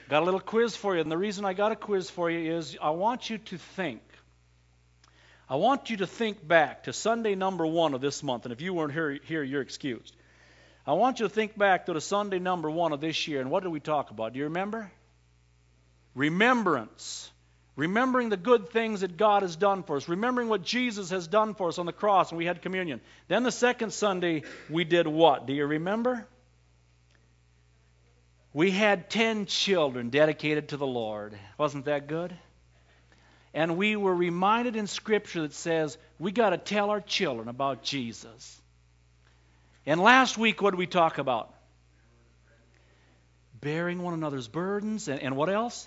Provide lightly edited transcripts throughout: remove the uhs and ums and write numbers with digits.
Got a little quiz for you, and the reason I got a quiz for you is I want you to think. I want you to think back to Sunday number 1 of this month, and if you weren't here, you're excused. I want you to think back to the Sunday number 1 of this year, and what did we talk about? Do you remember? Remembrance. Remembering the good things that God has done for us. Remembering what Jesus has done for us on the cross, and we had communion. Then the second Sunday, we did what? Do you remember? We had 10 children dedicated to the Lord. Wasn't that good? And we were reminded in Scripture that says we got to tell our children about Jesus. And last week, what did we talk about? Bearing one another's burdens. And what else?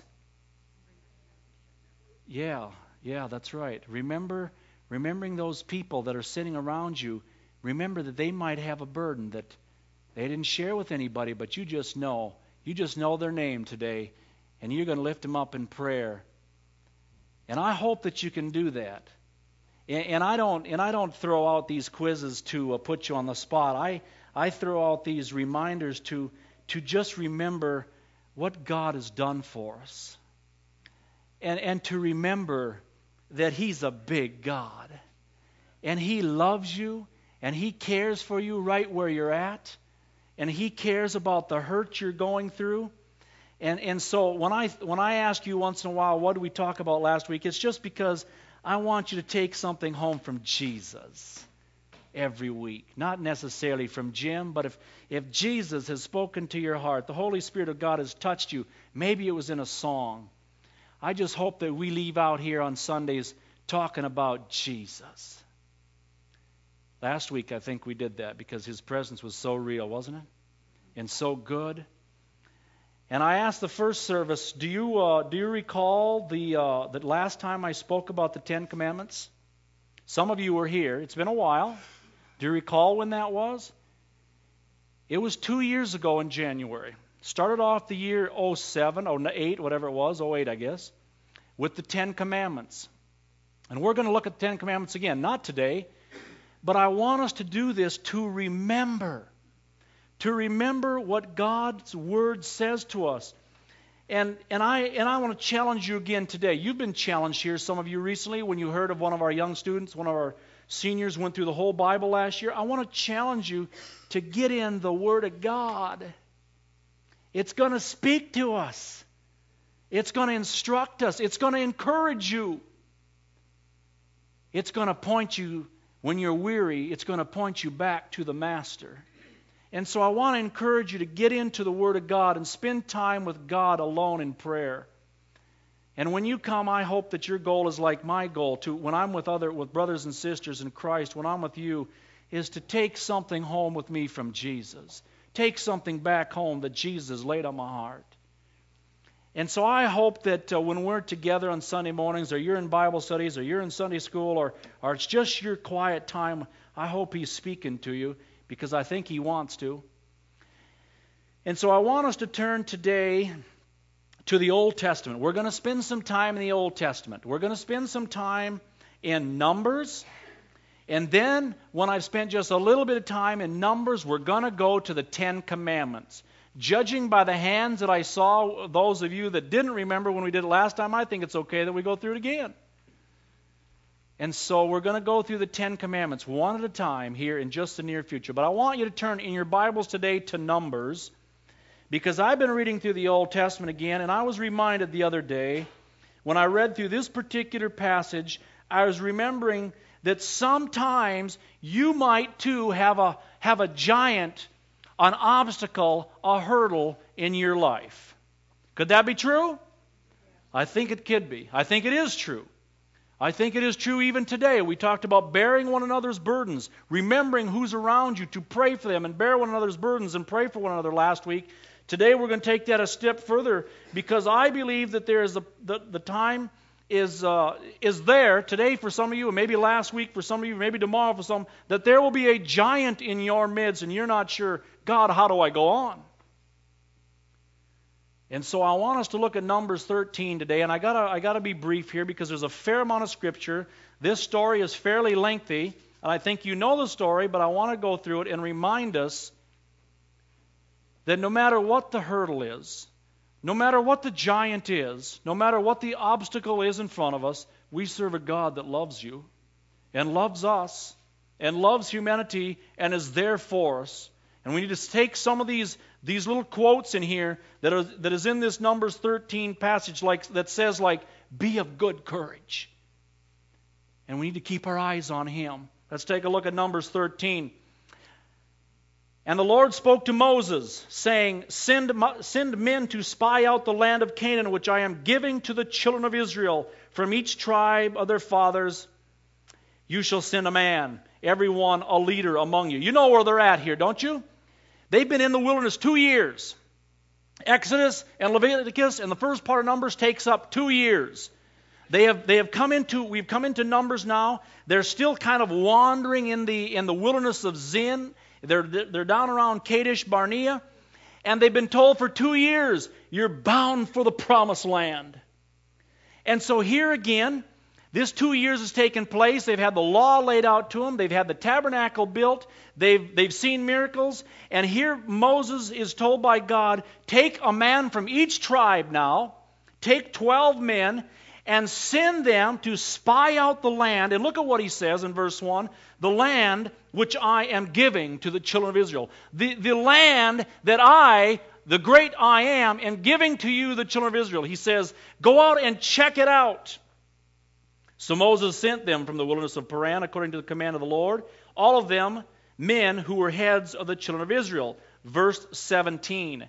Yeah, that's right. Remembering those people that are sitting around you. Remember that they might have a burden that they didn't share with anybody, but you just know. You just know their name today, and you're going to lift them up in prayer. And I hope that you can do that. And I don't throw out these quizzes to put you on the spot. I throw out these reminders to just remember what God has done for us. And to remember that He's a big God. And He loves you, and He cares for you right where you're at. And He cares about the hurt you're going through. And so when I ask you once in a while, what did we talk about last week? It's just because I want you to take something home from Jesus every week. Not necessarily from Jim, but if Jesus has spoken to your heart, the Holy Spirit of God has touched you, maybe it was in a song. I just hope that we leave out here on Sundays talking about Jesus. Last week, I think we did that because His presence was so real, wasn't it? And so good. And I asked the first service, do you recall that last time I spoke about the 10 Commandments? Some of you were here. It's been a while. Do you recall when that was? It was 2 years ago in January. Started off the year 07, 08, whatever it was, 08 I guess, with the 10 Commandments. And we're going to look at the 10 Commandments again, not today, but I want us to do this to remember what God's Word says to us. And I want to challenge you again today. You've been challenged here, some of you recently, when you heard of one of our young students, one of our seniors went through the whole Bible last year. I want to challenge you to get in the Word of God. It's going to speak to us. It's going to instruct us. It's going to encourage you. It's going to point you, when you're weary, it's going to point you back to the Master. And so I want to encourage you to get into the Word of God and spend time with God alone in prayer. And when you come, I hope that your goal is like my goal, when I'm with brothers and sisters in Christ, when I'm with you, is to take something home with me from Jesus. Take something back home that Jesus laid on my heart. And so I hope that when we're together on Sunday mornings, or you're in Bible studies, or you're in Sunday school, or it's just your quiet time, I hope He's speaking to you, because I think He wants to. And so I want us to turn today to the Old Testament. We're going to spend some time in the Old Testament. We're going to spend some time in Numbers. And then, when I've spent just a little bit of time in Numbers, we're going to go to the 10 Commandments. Judging by the hands that I saw, those of you that didn't remember when we did it last time, I think it's okay that we go through it again. And so we're going to go through the 10 Commandments one at a time here in just the near future. But I want you to turn in your Bibles today to Numbers, because I've been reading through the Old Testament again, and I was reminded the other day, when I read through this particular passage, I was remembering that sometimes you might too have a giant, an obstacle, a hurdle in your life. Could that be true? I think it could be. I think it is true. I think it is true even today. We talked about bearing one another's burdens, remembering who's around you to pray for them and bear one another's burdens and pray for one another last week. Today we're going to take that a step further, because I believe that there is the time is there today for some of you, and maybe last week for some of you, maybe tomorrow for some, that there will be a giant in your midst and you're not sure, God, how do I go on? And so I want us to look at Numbers 13 today, and I gotta be brief here because there's a fair amount of Scripture. This story is fairly lengthy, and I think you know the story, but I want to go through it and remind us that no matter what the hurdle is, No matter what the giant is, no matter what the obstacle is in front of us, we serve a God that loves you and loves us and loves humanity and is there for us. And we need to take some of these little quotes in here that is in this Numbers 13 passage that says, be of good courage. And we need to keep our eyes on Him. Let's take a look at Numbers 13. And the Lord spoke to Moses, saying, Send men to spy out the land of Canaan, which I am giving to the children of Israel. From each tribe of their fathers you shall send a man, every one a leader among you. You know where they're at here, don't you? They've been in the wilderness 2 years. Exodus and Leviticus and the first part of Numbers takes up 2 years. We've come into Numbers now. They're still kind of wandering in the wilderness of Zin. They're down around Kadesh Barnea, and they've been told for 2 years, you're bound for the promised land. And so here again, this 2 years has taken place. They've had the law laid out to them. They've had the tabernacle built. They've seen miracles. And here Moses is told by God, take a man from each tribe now, take 12 men, and send them to spy out the land. And look at what he says in verse 1. The land which I am giving to the children of Israel. The land that I, the great I am giving to you, the children of Israel. He says, go out and check it out. So Moses sent them from the wilderness of Paran according to the command of the Lord, all of them men who were heads of the children of Israel. Verse 17.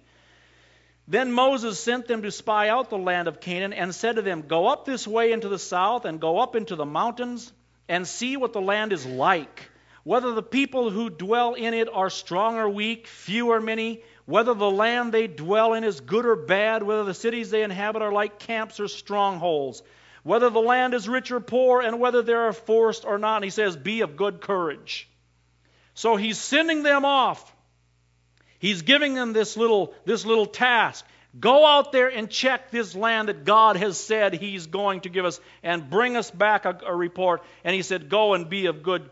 Then Moses sent them to spy out the land of Canaan and said to them, go up this way into the south and go up into the mountains and see what the land is like, whether the people who dwell in it are strong or weak, few or many, whether the land they dwell in is good or bad, whether the cities they inhabit are like camps or strongholds, whether the land is rich or poor, and whether there are forests or not. And he says, be of good courage. So he's sending them off. He's giving them this little task. Go out there and check this land that God has said He's going to give us and bring us back a report. And he said, go and be of good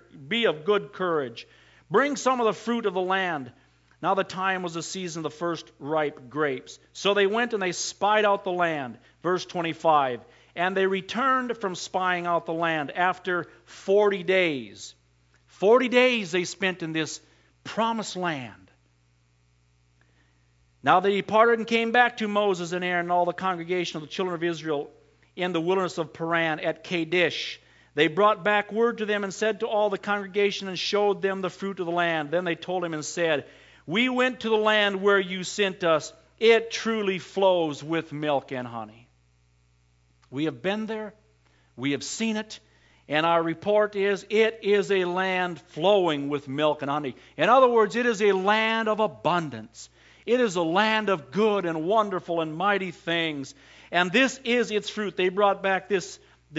courage. Bring some of the fruit of the land. Now the time was the season of the first ripe grapes. So they went and they spied out the land. Verse 25. And they returned from spying out the land after 40 days. 40 days they spent in this promised land. Now they departed and came back to Moses and Aaron and all the congregation of the children of Israel in the wilderness of Paran at Kadesh. They brought back word to them and said to all the congregation and showed them the fruit of the land. Then they told him and said, we went to the land where you sent us. It truly flows with milk and honey. We have been there. We have seen it. And our report is, it is a land flowing with milk and honey. In other words, it is a land of abundance. It is a land of good and wonderful and mighty things. And this is its fruit. They brought back this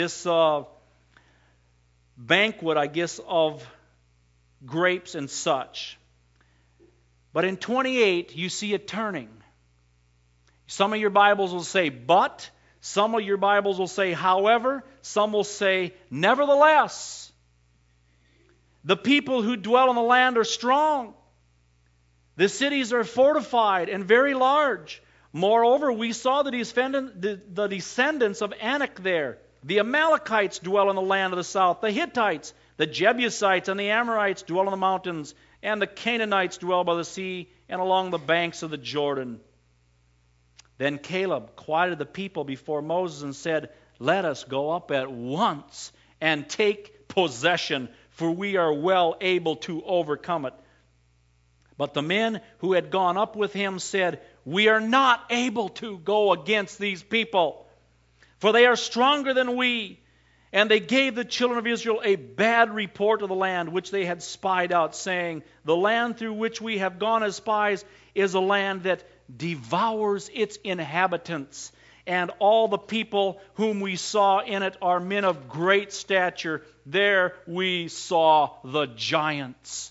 banquet, I guess, of grapes and such. But in 28, you see it turning. Some of your Bibles will say, but. Some of your Bibles will say, however. Some will say, nevertheless. The people who dwell in the land are strong. The cities are fortified and very large. Moreover, we saw the descendants of Anak there. The Amalekites dwell in the land of the south. The Hittites, the Jebusites, and the Amorites dwell in the mountains. And the Canaanites dwell by the sea and along the banks of the Jordan. Then Caleb quieted the people before Moses and said, let us go up at once and take possession, for we are well able to overcome it. But the men who had gone up with him said, we are not able to go against these people, for they are stronger than we. And they gave the children of Israel a bad report of the land which they had spied out, saying, the land through which we have gone as spies is a land that devours its inhabitants. And all the people whom we saw in it are men of great stature. There we saw the giants.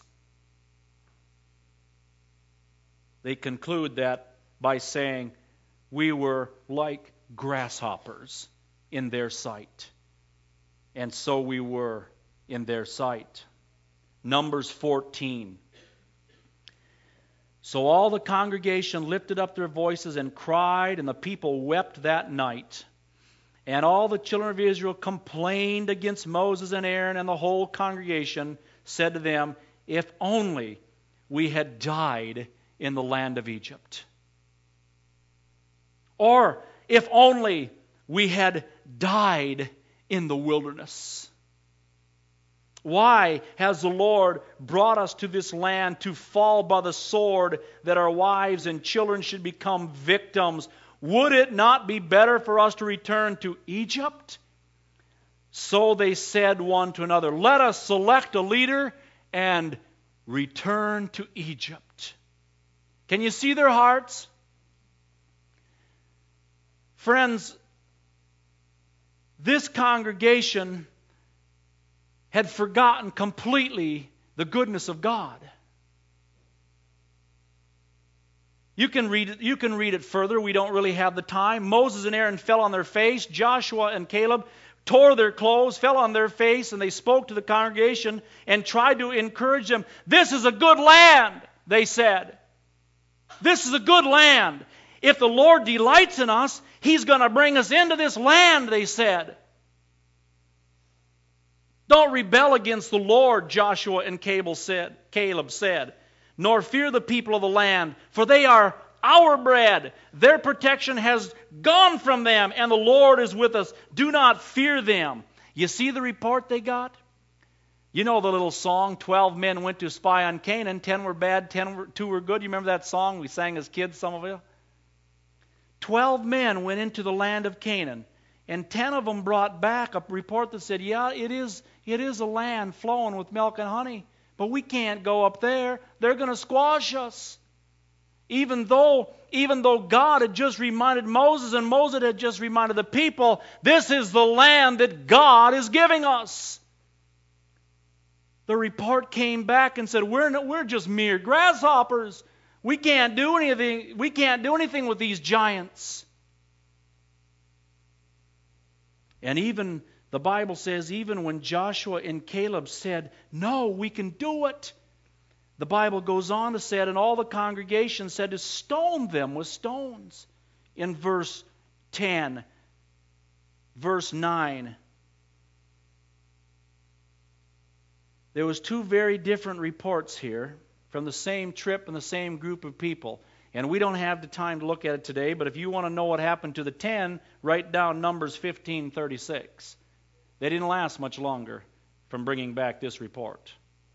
They conclude that by saying, we were like grasshoppers in their sight. And so we were in their sight. Numbers 14. So all the congregation lifted up their voices and cried, and the people wept that night. And all the children of Israel complained against Moses and Aaron, and the whole congregation said to them, if only we had died in the land of Egypt. Or if only we had died in the wilderness. Why has the Lord brought us to this land to fall by the sword, that our wives and children should become victims? Would it not be better for us to return to Egypt? So they said one to another, let us select a leader and return to Egypt. Can you see their hearts? Friends, this congregation had forgotten completely the goodness of God. You can read it further. We don't really have the time. Moses and Aaron fell on their face. Joshua and Caleb tore their clothes, fell on their face, and they spoke to the congregation and tried to encourage them. This is a good land, they said. This is a good land. If the Lord delights in us, He's going to bring us into this land, they said. Don't rebel against the Lord, Joshua and Caleb said, nor fear the people of the land, for they are our bread. Their protection has gone from them, and the Lord is with us. Do not fear them. You see the report they got? You know the little song, 12 men went to spy on Canaan, 10 were bad, 2 were good. You remember that song we sang as kids, some of you? 12 men went into the land of Canaan, and 10 of them brought back a report that said, yeah, it is a land flowing with milk and honey, but we can't go up there. They're going to squash us. Even though God had just reminded Moses, and Moses had just reminded the people, this is the land that God is giving us. The report came back and said, we're just mere grasshoppers. We can't do anything. We can't do anything with these giants. And even the Bible says, even when Joshua and Caleb said, no, we can do it, the Bible goes on to say, and all the congregation said to stone them with stones. In verse 10, verse 9. There was 2 very different reports here from the same trip and the same group of people. And we don't have the time to look at it today, but if you want to know what happened to the 10, write down Numbers 15:36. They didn't last much longer from bringing back this report.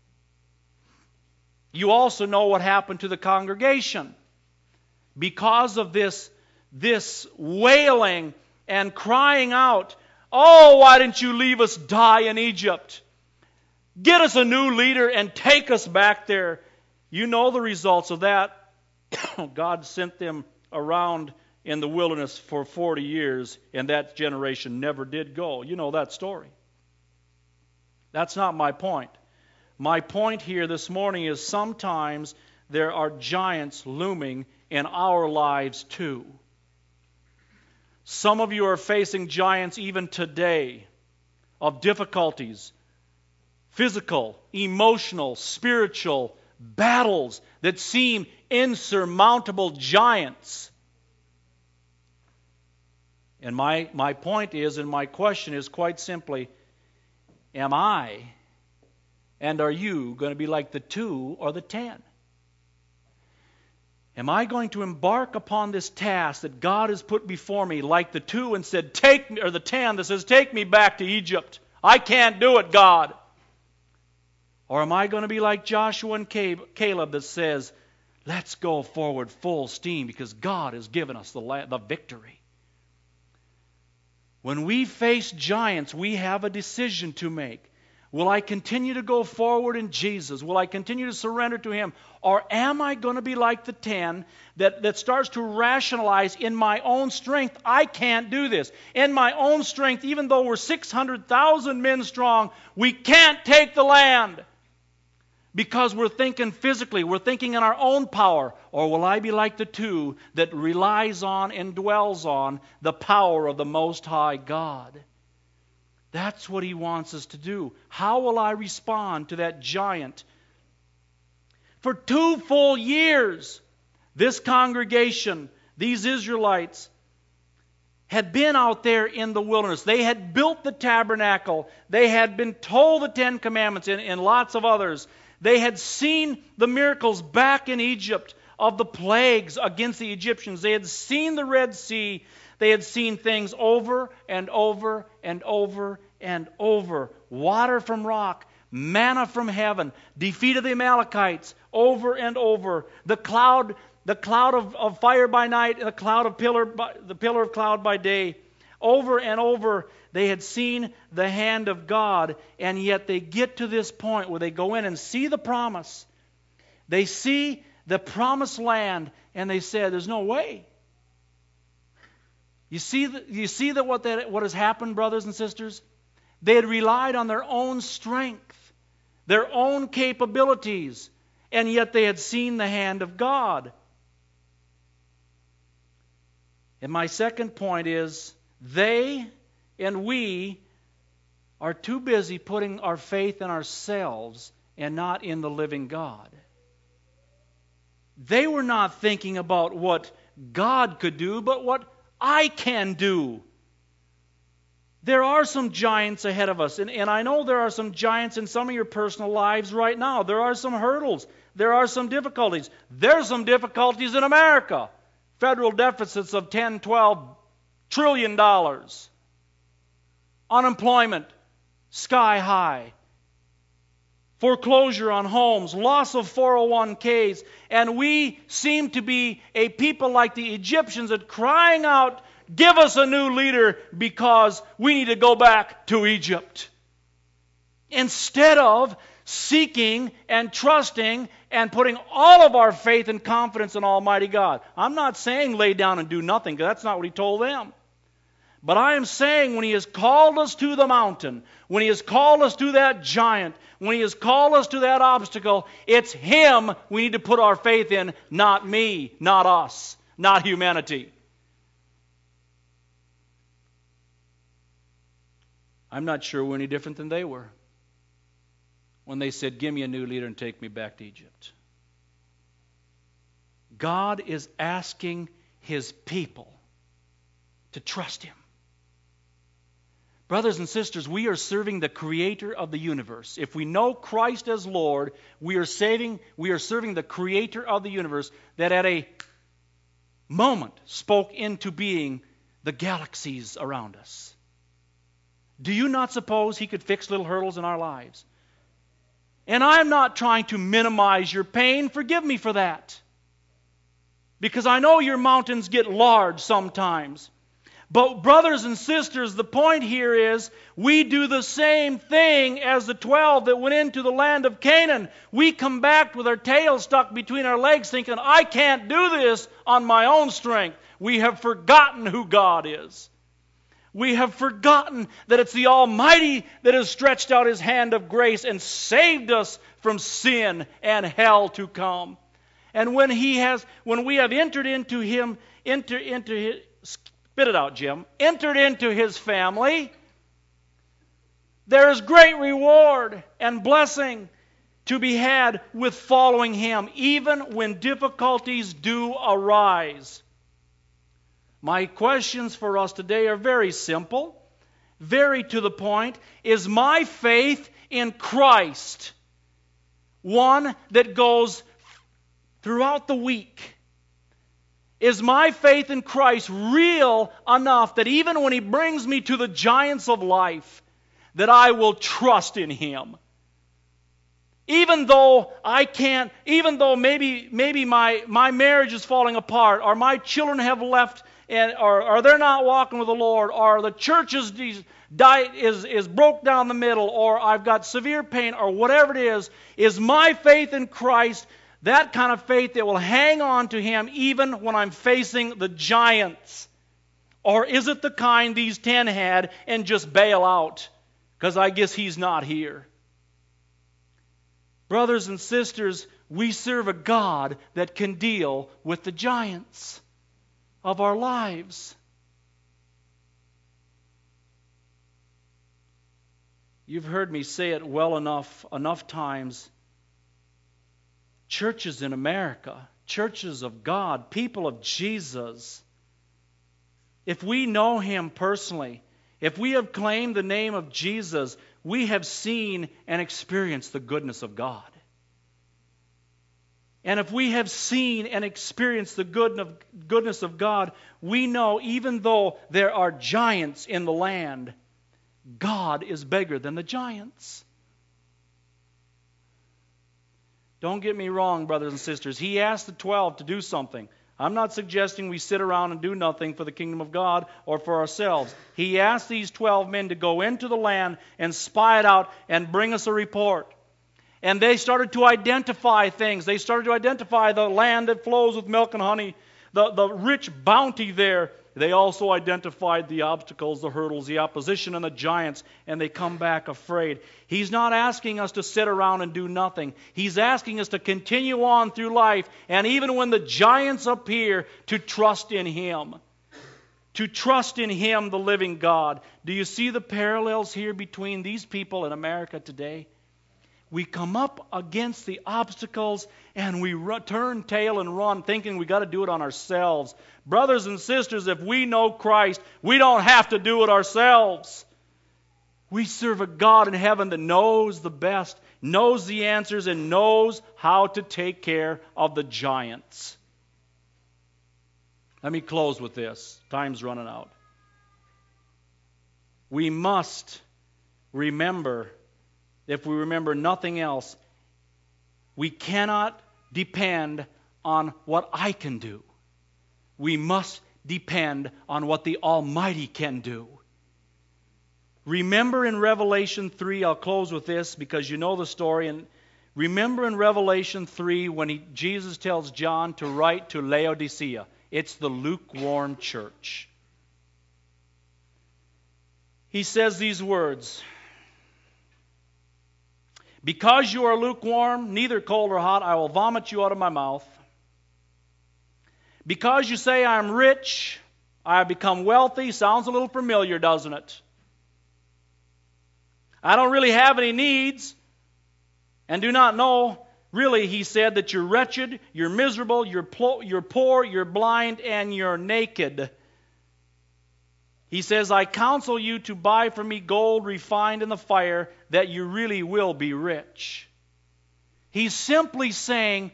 You also know what happened to the congregation. Because of this wailing and crying out, oh, why didn't you leave us die in Egypt? Get us a new leader and take us back there. You know the results of that. God sent them around in the wilderness for 40 years, and that generation never did go. You know that story. That's not my point. My point here this morning is sometimes there are giants looming in our lives too. Some of you are facing giants even today of difficulties, physical, emotional, spiritual battles that seem insurmountable giants. And my point is, and my question is quite simply, am I and are you going to be like the 2 or the 10? Am I going to embark upon this task that God has put before me like the 2 and said, take me, or the 10 that says, take me back to Egypt. I can't do it, God. Or am I going to be like Joshua and Caleb that says, let's go forward full steam because God has given us the victory. When we face giants, we have a decision to make. Will I continue to go forward in Jesus? Will I continue to surrender to Him? Or am I going to be like the 10 that starts to rationalize in my own strength, I can't do this. In my own strength, even though we're 600,000 men strong, we can't take the land. Because we're thinking physically, we're thinking in our own power. Or will I be like the 2 that relies on and dwells on the power of the Most High God? That's what He wants us to do. How will I respond to that giant? For 2 full years, this congregation, these Israelites, had been out there in the wilderness. They had built the tabernacle. They had been told the 10 Commandments and lots of others. They had seen the miracles back in Egypt of the plagues against the Egyptians. They had seen the Red Sea. They had seen things over and over and over and over. Water from rock, manna from heaven, defeat of the Amalekites, over and over. The cloud of fire by night, and the pillar of cloud by day. Over and over, they had seen the hand of God, and yet they get to this point where they go in and see the promise. They see the promised land, and they said, "There's no way." You see that what has happened, brothers and sisters? They had relied on their own strength, their own capabilities, and yet they had seen the hand of God. And my second point is, they and we are too busy putting our faith in ourselves and not in the living God. They were not thinking about what God could do, but what I can do. There are some giants ahead of us, and I know there are some giants in some of your personal lives right now. There are some hurdles. There are some difficulties. There's some difficulties in America. Federal deficits of $10, $12 trillion. Unemployment sky high. Foreclosure on homes, loss of 401ks, and we seem to be a people like the Egyptians that crying out, "Give us a new leader because we need to go back to Egypt." Instead of seeking and trusting and putting all of our faith and confidence in Almighty God. I'm not saying lay down and do nothing, because that's not what He told them. But I am saying when He has called us to the mountain, when He has called us to that giant, when He has called us to that obstacle, it's Him we need to put our faith in, not me, not us, not humanity. I'm not sure we're any different than they were when they said, "Give me a new leader and take me back to Egypt." God is asking His people to trust Him. Brothers and sisters, we are serving the Creator of the universe. If we know Christ as Lord, we are serving the Creator of the universe that at a moment spoke into being the galaxies around us. Do you not suppose He could fix little hurdles in our lives? And I'm not trying to minimize your pain. Forgive me for that. Because I know your mountains get large sometimes. But brothers and sisters, the point here is we do the same thing as the 12 that went into the land of Canaan. We come back with our tails stuck between our legs thinking, "I can't do this on my own strength." We have forgotten who God is. We have forgotten that it's the Almighty that has stretched out His hand of grace and saved us from sin and hell to come. And when we have entered into Him, spit it out, Jim, entered into His family, there is great reward and blessing to be had with following Him, even when difficulties do arise. My questions for us today are very simple, very to the point. Is my faith in Christ one that goes throughout the week? Is my faith in Christ real enough that even when He brings me to the giants of life, that I will trust in Him? Even though maybe my marriage is falling apart, or my children have left, or they're not walking with the Lord, or the church is broke down the middle, or I've got severe pain, or whatever it is my faith in Christ that kind of faith that will hang on to Him even when I'm facing the giants? Or is it the kind these 10 had and just bail out because I guess He's not here? Brothers and sisters, we serve a God that can deal with the giants of our lives. You've heard me say it well enough times. churches in America, churches of God, people of Jesus, if we know Him personally, if we have claimed the name of Jesus, we have seen and experienced the goodness of God. And if we have seen and experienced the goodness of God, we know even though there are giants in the land, God is bigger than the giants. Don't get me wrong, brothers and sisters. He asked the 12 to do something. I'm not suggesting we sit around and do nothing for the kingdom of God or for ourselves. He asked these 12 men to go into the land and spy it out and bring us a report. And they started to identify things. They started to identify the land that flows with milk and honey, the rich bounty there. They also identified the obstacles, the hurdles, the opposition, and the giants, and they come back afraid. He's not asking us to sit around and do nothing. He's asking us to continue on through life, and even when the giants appear, to trust in Him. To trust in Him, the living God. Do you see the parallels here between these people in America today? We come up against the obstacles and we turn tail and run thinking we got to do it on ourselves. Brothers and sisters, if we know Christ, we don't have to do it ourselves. We serve a God in heaven that knows the best, knows the answers, and knows how to take care of the giants. Let me close with this. Time's running out. We must remember, if we remember nothing else, we cannot depend on what I can do. We must depend on what the Almighty can do. Remember in Revelation 3, I'll close with this because you know the story. And remember in Revelation 3 when Jesus tells John to write to Laodicea. It's the lukewarm church. He says these words: because you are lukewarm, neither cold or hot, I will vomit you out of my mouth. Because you say I am rich, I have become wealthy. Sounds a little familiar, doesn't it? I don't really have any needs, and do not know, really, he said, that you're wretched, you're miserable, you're poor, you're blind, and you're naked. He says, I counsel you to buy from me gold refined in the fire, that you really will be rich. He's simply saying,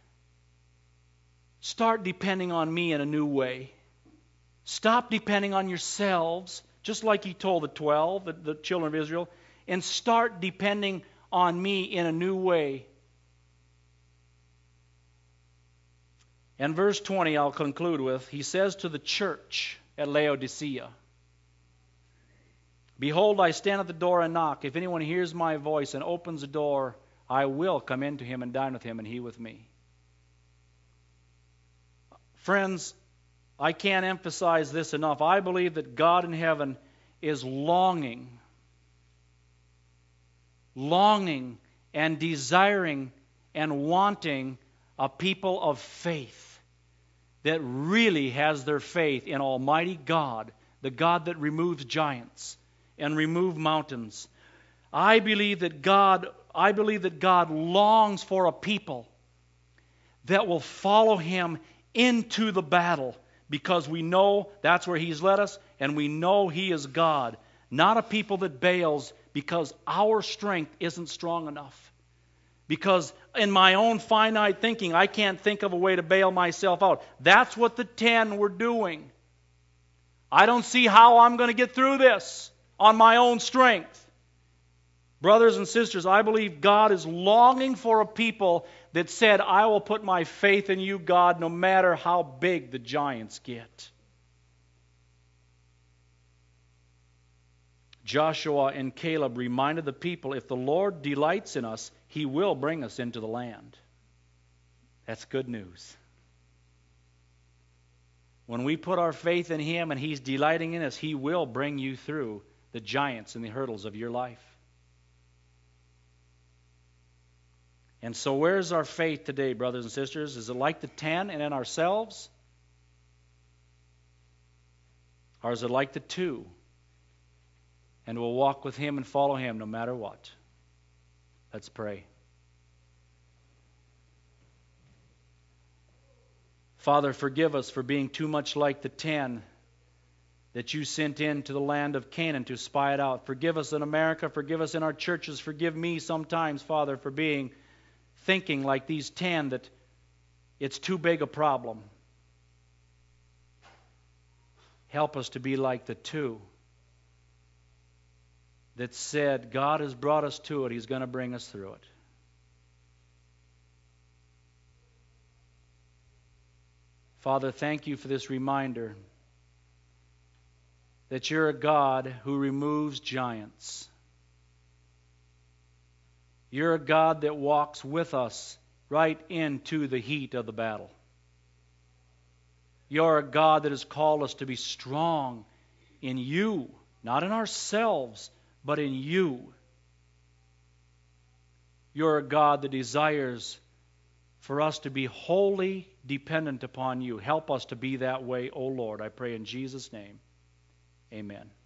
start depending on me in a new way. Stop depending on yourselves, just like He told the 12, the children of Israel, and start depending on me in a new way. And verse 20 I'll conclude with, he says to the church at Laodicea, behold, I stand at the door and knock. If anyone hears my voice and opens the door, I will come into him and dine with him and he with me. Friends, I can't emphasize this enough. I believe that God in heaven is longing and desiring and wanting a people of faith that really has their faith in Almighty God, the God that removes giants and remove mountains. I believe that God longs for a people that will follow Him into the battle, because we know that's where He's led us, and we know He is God. Not a people that bails because our strength isn't strong enough. Because in my own finite thinking, I can't think of a way to bail myself out. That's what the 10 were doing. I don't see how I'm going to get through this on my own strength. Brothers and sisters, I believe God is longing for a people that said, I will put my faith in you, God, no matter how big the giants get. Joshua and Caleb reminded the people, if the Lord delights in us, He will bring us into the land. That's good news. When we put our faith in Him and He's delighting in us, He will bring you through the giants and the hurdles of your life. And so where's our faith today, brothers and sisters? Is it like the 10 and in ourselves? Or is it like the 2? And we'll walk with Him and follow Him no matter what. Let's pray. Father, forgive us for being too much like the 10 that you sent into the land of Canaan to spy it out. Forgive us in America. Forgive us in our churches. Forgive me sometimes, Father, for thinking like these 10 that it's too big a problem. Help us to be like the 2 that said, God has brought us to it. He's going to bring us through it. Father, thank you for this reminder that you're a God who removes giants. You're a God that walks with us right into the heat of the battle. You're a God that has called us to be strong in you, not in ourselves, but in you. You're a God that desires for us to be wholly dependent upon you. Help us to be that way, O Lord. I pray in Jesus' name. Amen.